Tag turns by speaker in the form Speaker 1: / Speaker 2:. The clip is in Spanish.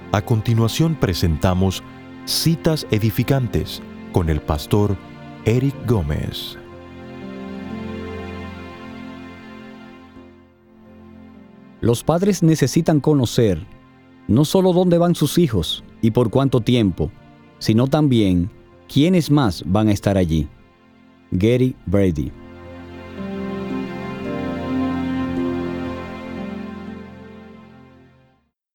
Speaker 1: A continuación presentamos Citas Edificantes con el pastor Eric Gómez.
Speaker 2: Los padres necesitan conocer no solo dónde van sus hijos y por cuánto tiempo, sino también quiénes más van a estar allí. Gary Brady.